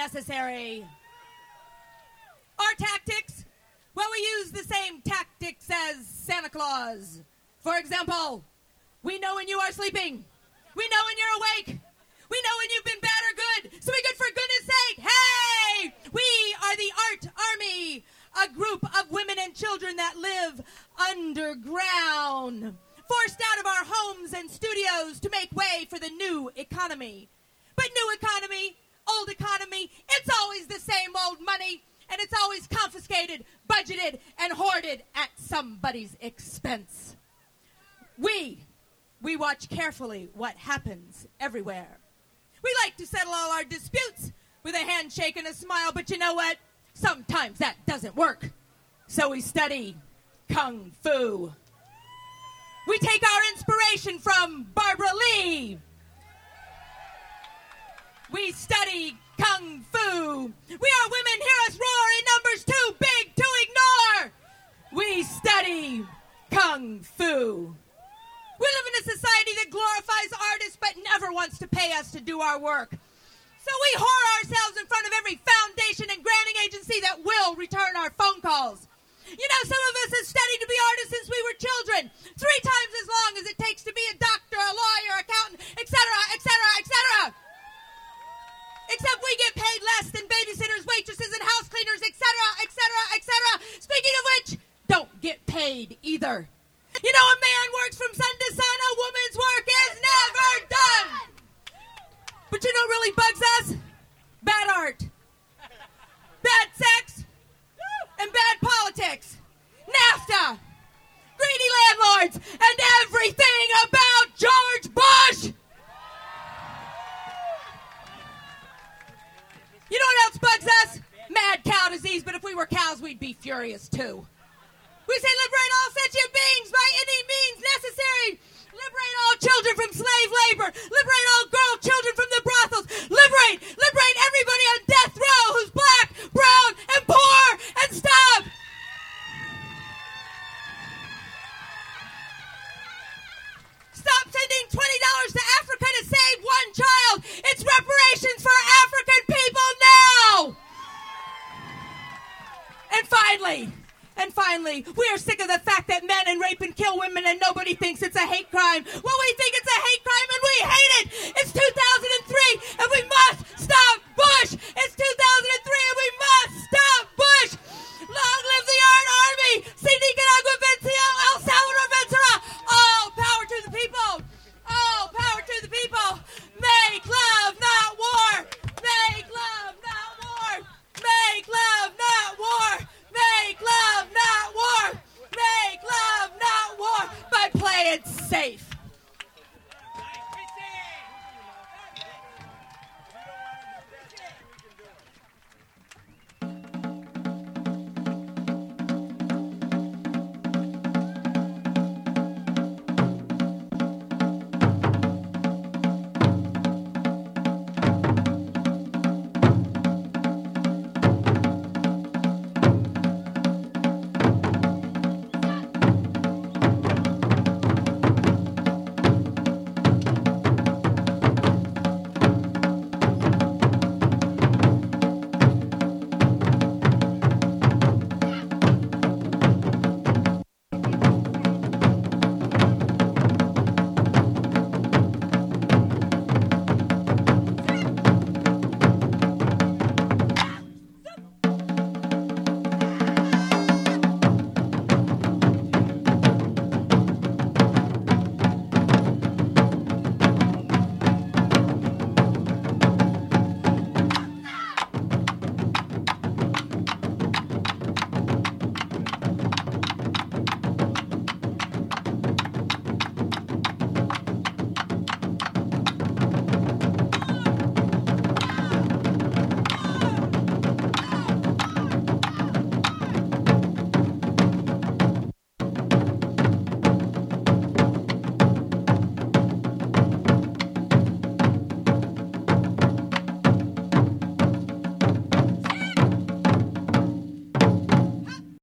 necessary. Our tactics? Well, we use the same tactics as Santa Claus. For example, we know when you are sleeping. We know when you're awake. We know when you've been bad or good. So we good for goodness sake. Hey! We are the Art Army, a group of women and children that live underground, forced out of our homes and studios to make way for the new economy. But new economy, old economy, it's always the same old money, and it's always confiscated, budgeted, and hoarded at somebody's expense. We watch carefully what happens everywhere. We like to settle all our disputes with a handshake and a smile, but you know what? Sometimes that doesn't work. So we study Kung Fu. We take our inspiration from Barbara Lee. We study Kung Fu. We are women, hear us roar in numbers too big to ignore. We study Kung Fu. We live in a society that glorifies artists but never wants to pay us to do our work. So we whore ourselves in front of every foundation and granting agency that will return our phone calls. You know, some of us have studied to be artists since we were children, 3 times as long as it takes to be a doctor, a lawyer, accountant, etc., etc., etc. Except we get paid less than babysitters, waitresses, and house cleaners, etc., etc., etc. Speaking of which, don't get paid either. You know, a man works from sun to sun, a woman's work is never done. But you know what really bugs us? Bad art, bad sex, and bad politics. NAFTA, greedy landlords, and everything about George Bush. You know what else bugs us? Mad cow disease, but if we were cows, we'd be furious too. We say liberate all sentient beings by any means necessary. Liberate all children from slave labor. Liberate all girl children from the brothels. Liberate everybody on death row who's black, brown, and poor, and stop. Stop sending $20 to Africa to save one child. It's reparations for African people now. And finally, we are sick of the fact that men and rape and kill women and nobody thinks it's a hate crime. Well, we think it's a hate crime and we hate it. It's 2003 and we must stop Bush.